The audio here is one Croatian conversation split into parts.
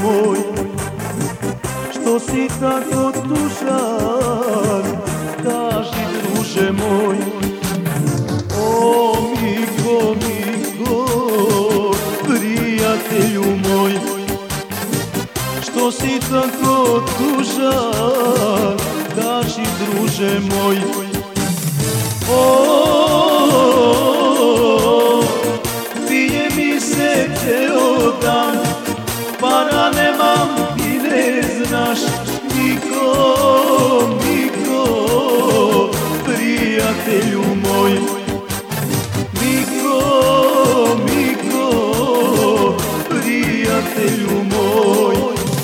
moj, što si tako tužan, kaži druže moj. O Miko, Miko, prijatelju moj, što si tako tužan, kaži druže moj. Bije mi se ceo dan, para nemam i ne znaš. Miko, Miko, prijatelju moj. Miko, Miko, prijatelju moj.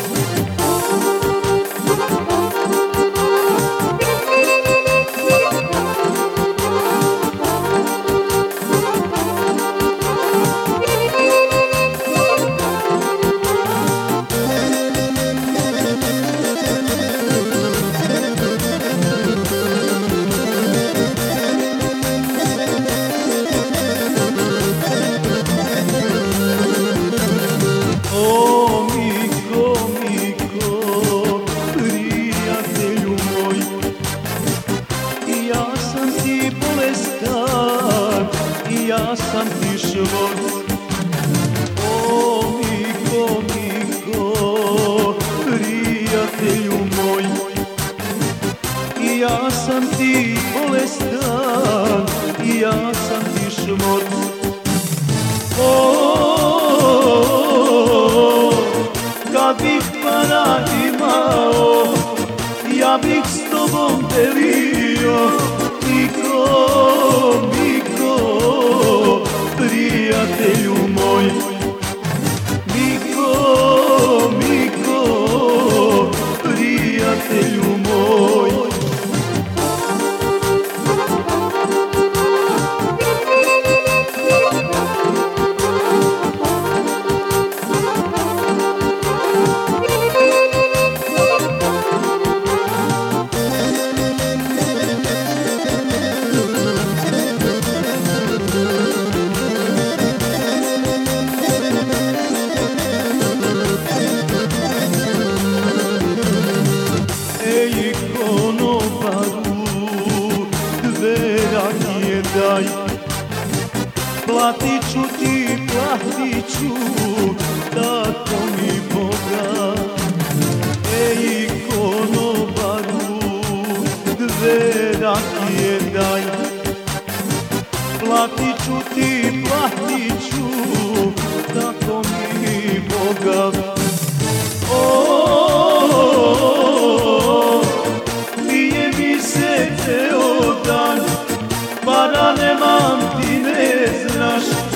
Ja sam ti život. O Miko, Miko, prijatelju moj, ja sam ti bolestan, ja sam ti život. Kad bih para imao, ja bih s tobom delio. Miko, Miko, prijatelju moj. Miko, Miko, prijatelju moj. Platit ću ti, tako mi Boga. Ej konobaru, dve rakije daj. Platit ću ti, tako mi Boga. Bije mi se ceo dan, para nemam, ti ne znaš.